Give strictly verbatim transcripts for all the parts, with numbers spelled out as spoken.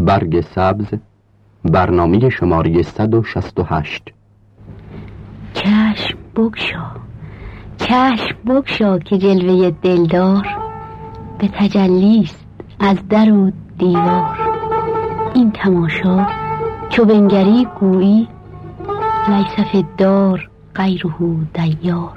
برگ سبز، برنامه شماره صد و شصت و هشت. چشم بگشا، چشم بگشا که جلوه دلدار به تجلیست از در و دیوار. این تماشا چو بنگری گویی لیس فی الدار غیره دیار.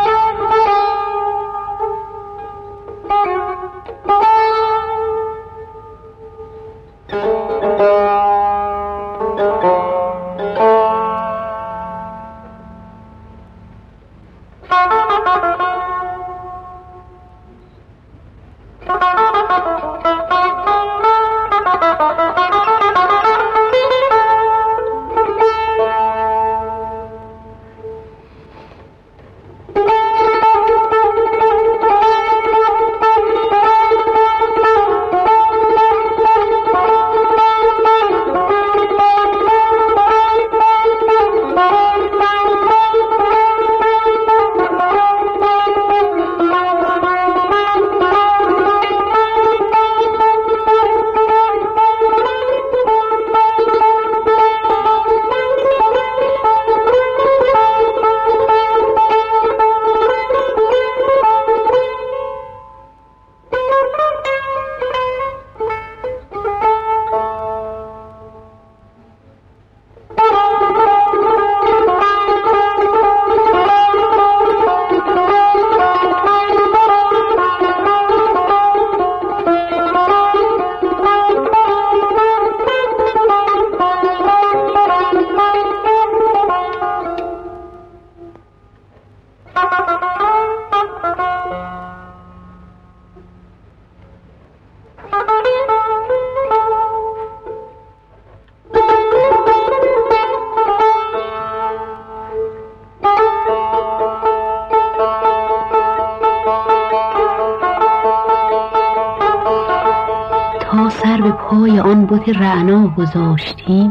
تا سر به پای آن بت رعنا گذاشتیم،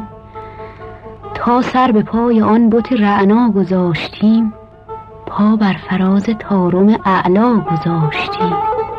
تا سر به پای آن بت رعنا گذاشتیم، پا بر فراز طارم اعلا گذاشتیم.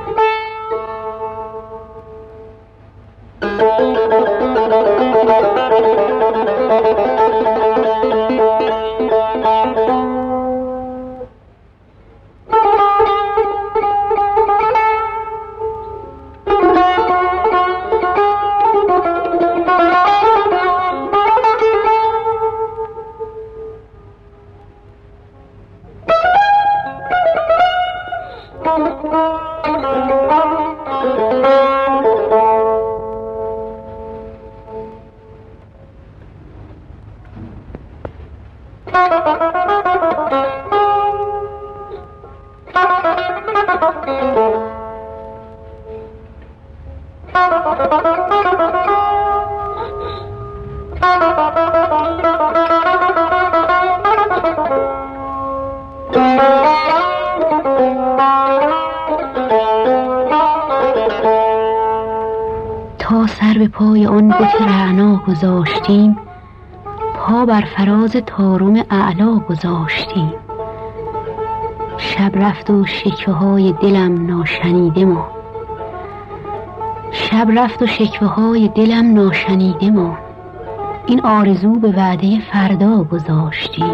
تا سر به پای آن بت رعنا گذاشتیم، پا بر فراز طارم اعلا گذاشتیم. شب رفت و شکوه های دلم ناشنیده ما، شب رفت و شکوه های دلم ناشنیده ما. این آرزو به وعده فردا گذاشتیم.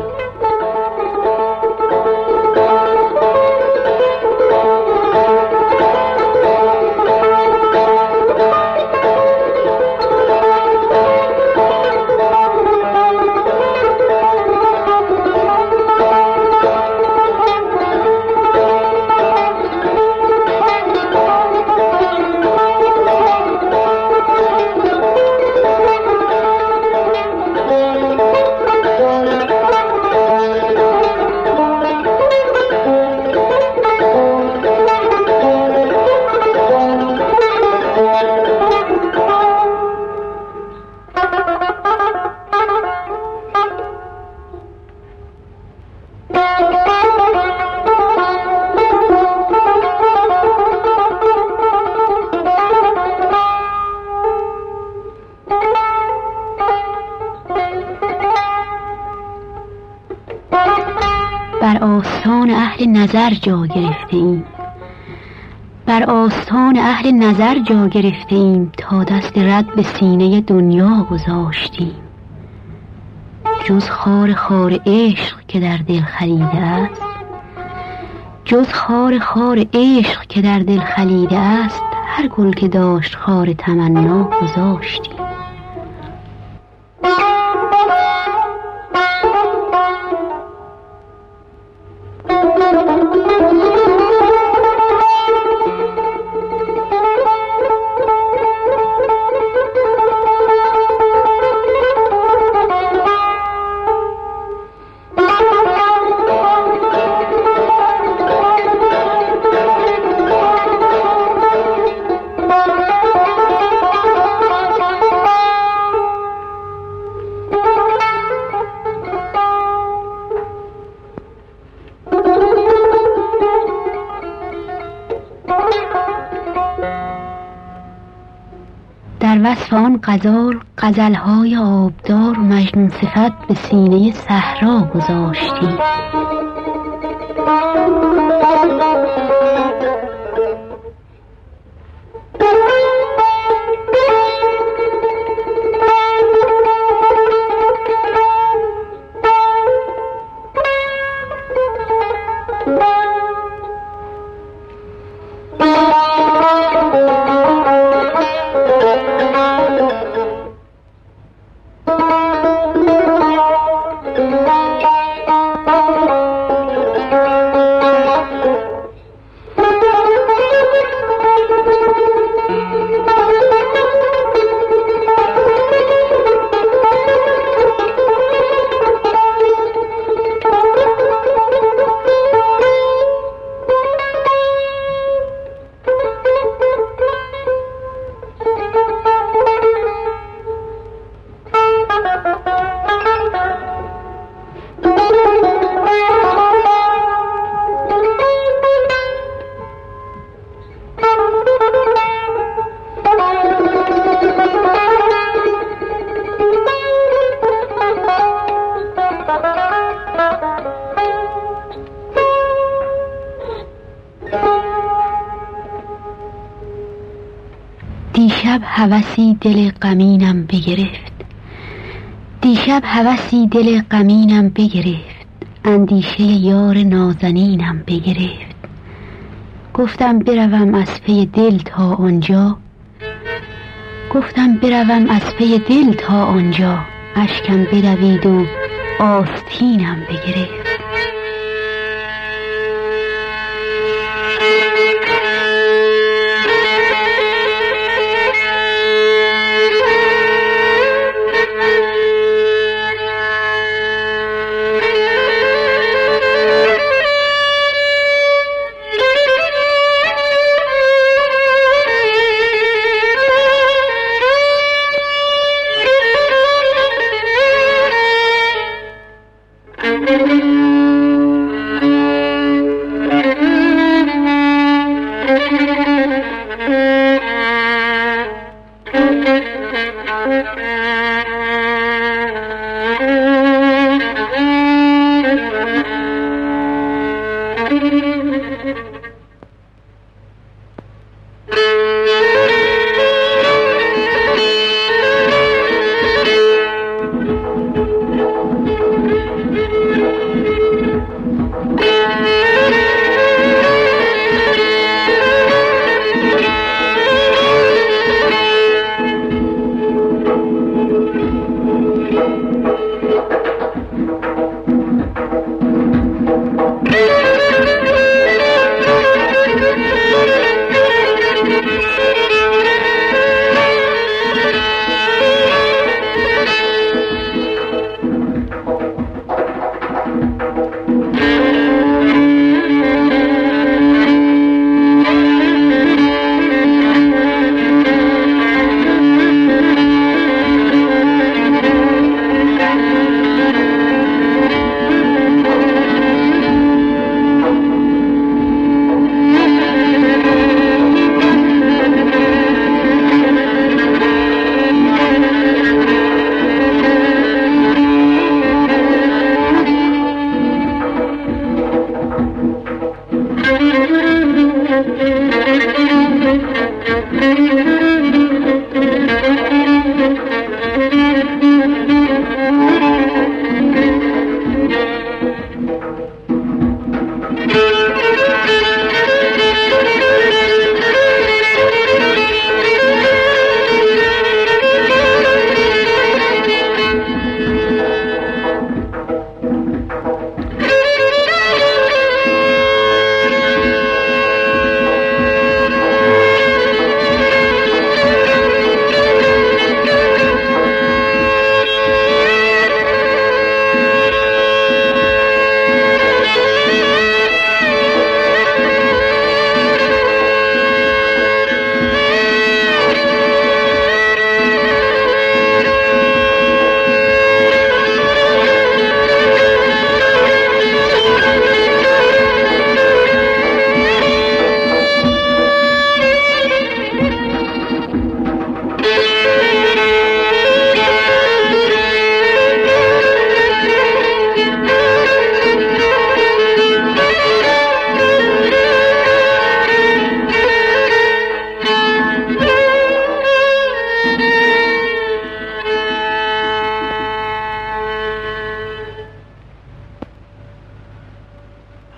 بر آستان اهل نظر جا گرفته ایم، بر آستان اهل نظر جا گرفته ایم تا دست رد به سینه دنیا گذاشتیم. جز خار خار عشق که در دل خلیده است، جز خار خار عشق که در دل خلیده است، هر گل که داشت خار تمنا گذاشتیم. در وصف آن غزال غزلهای آبدار مجنون صفت به سینه صحرا گذاشتیم. دیشب هوسی دل غمینم بگرفت، دیشب هوسی دل غمینم بگرفت، اندیشه یار نازنینم بگرفت. گفتم بروم از پی دل تا آنجا، گفتم بروم از پی دل تا آنجا، اشکم بدوید و آستینم بگرفت.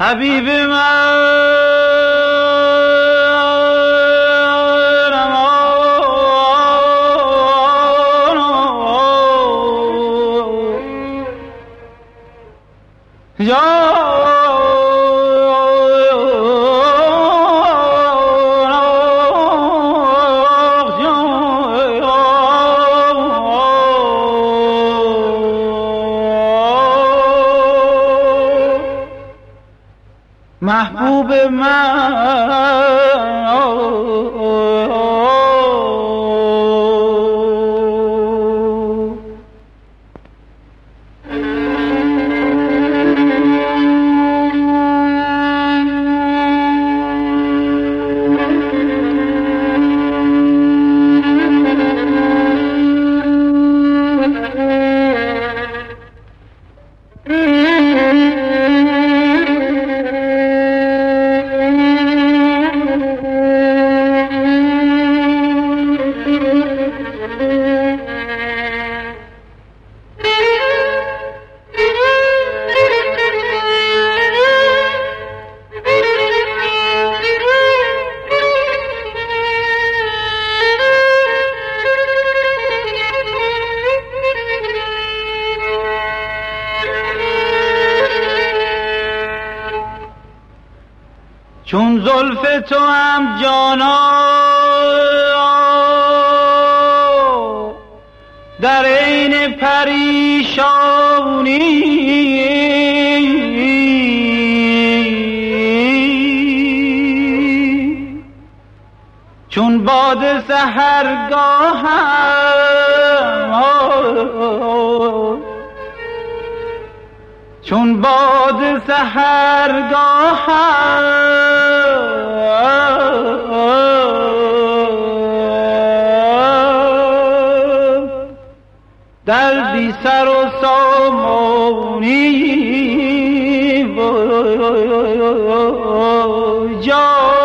حبیب من محبوب من چون زلف تو هم جانا در عین پریشانی چون باد سحرگاهم چون باد سحرگاهم در بی سر و سامانی جانم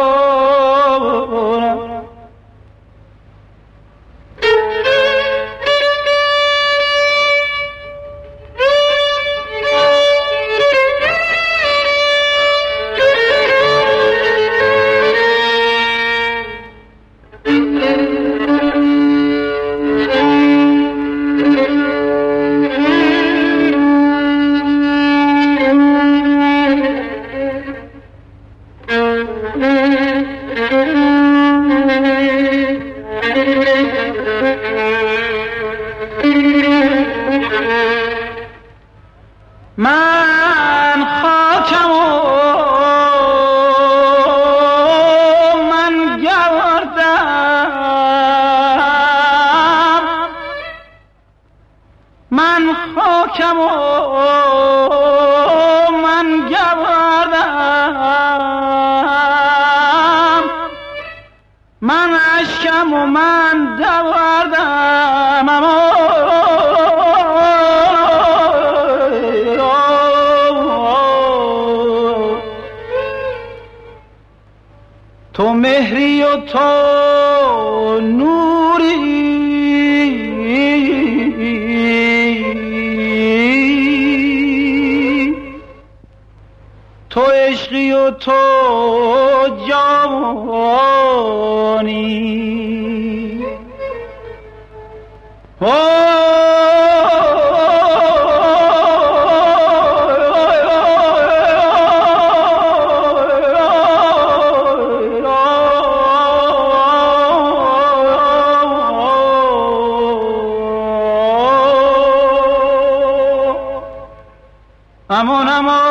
من خاکم و من گردم من خاکم و من گردم من اشکم و من دوردم اما تو مهری و تو نوری تو عشقی و تو جوانی امون امون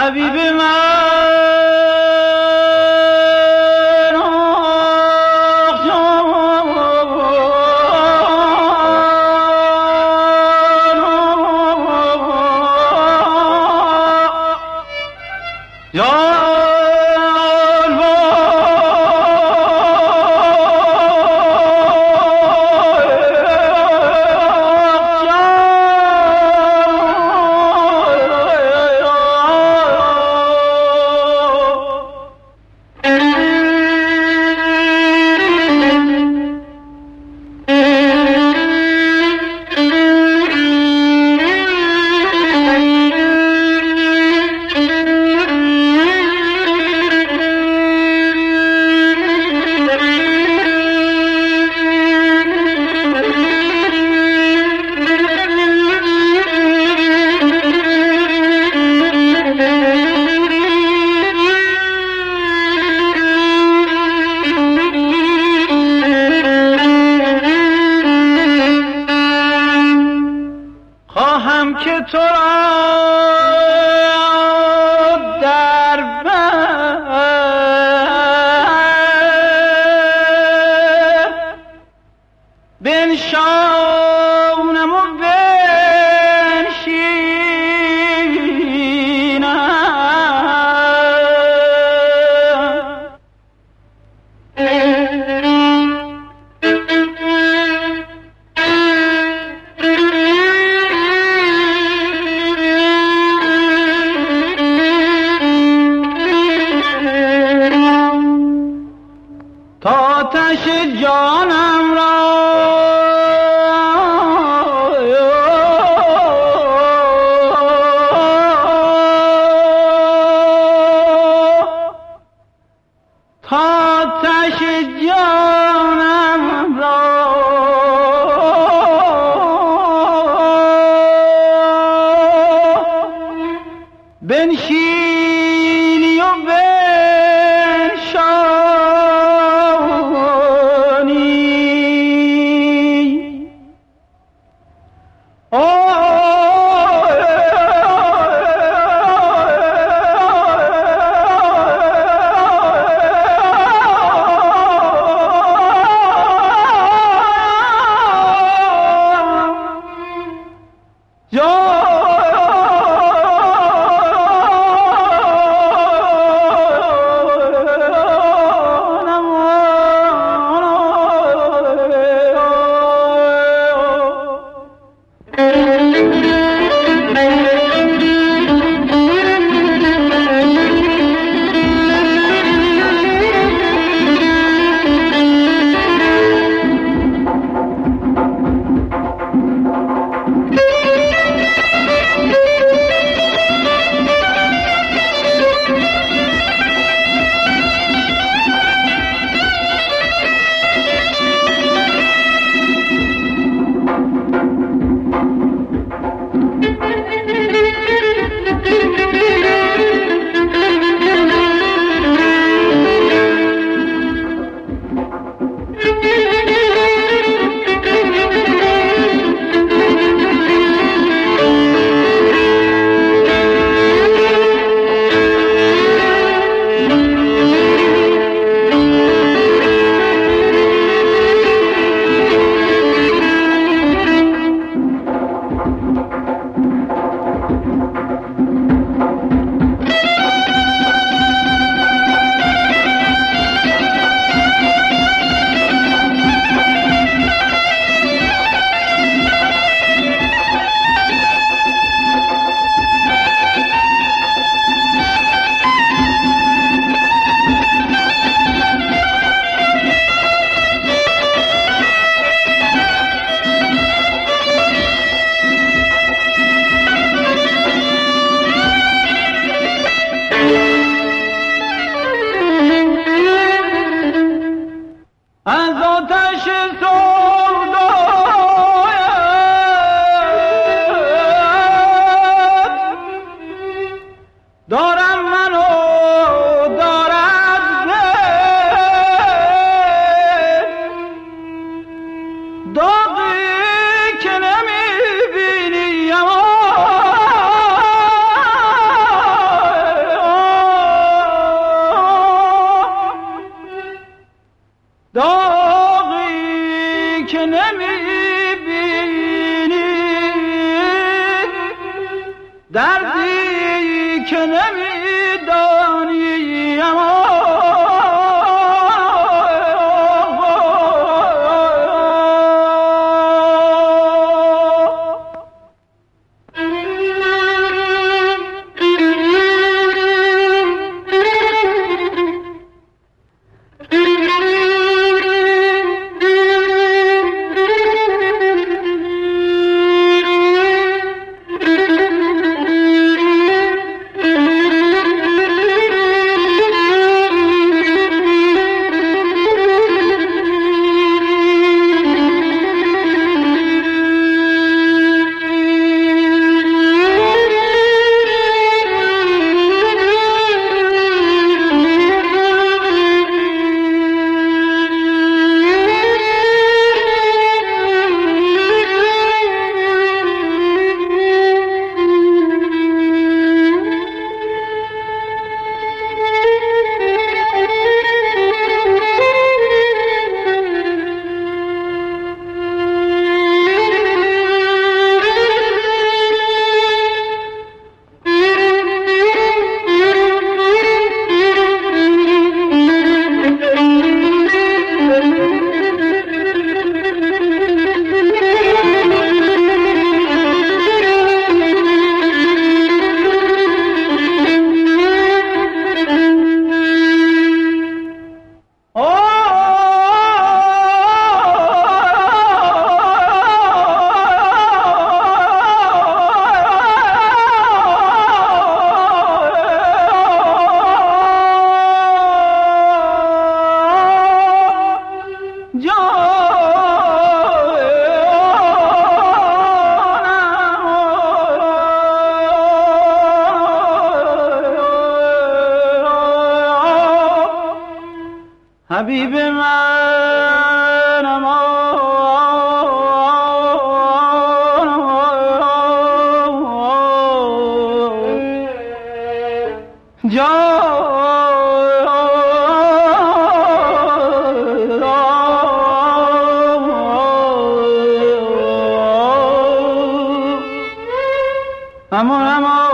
حبیب من که تو را در بر بنشانم و آتش جانم را تا آتش جانم را بنشینی و از آتش سودایت دارم منو دارد داغی که نمیبینی اما نمیبینی، دردی که نمیدانی، اما حبیب من امان امان امان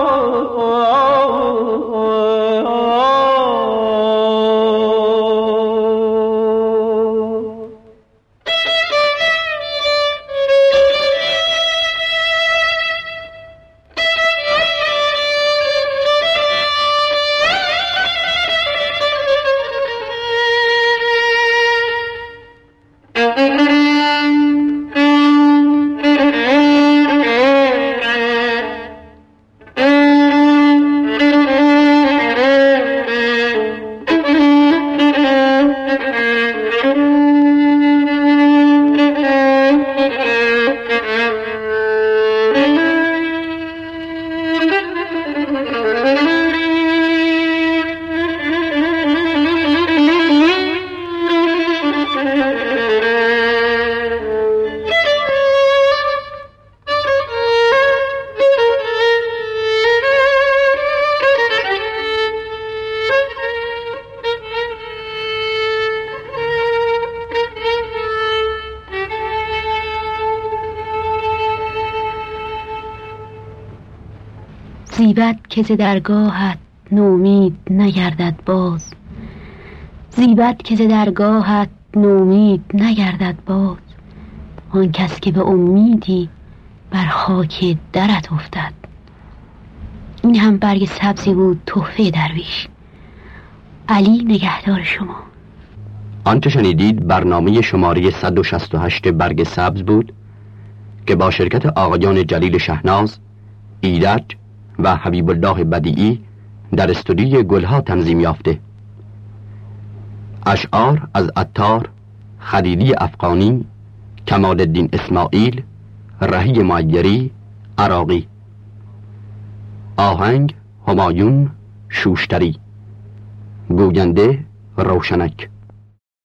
زیبد که ز درگاهت نومید نگردد باز، زیبد که ز درگاهت نومید نگردد باز. آن کس که به امیدی بر خاک درت افتد. این هم برگ سبزی بود تحفه درویش. علی نگهدار شما. آنچه شنیدید برنامه شماره صد و شصت و هشت برگ سبز بود که با شرکت آقایان جلیل شهناز، ایرج و حبیب الله بدیعی در استودیوی گلها تنظیم یافته. اشعار از عطار، خلیلی افغانی، کمال الدین اسماعیل، رهی معیری، عراقی. آهنگ همایون شوشتری. گوینده روشنک.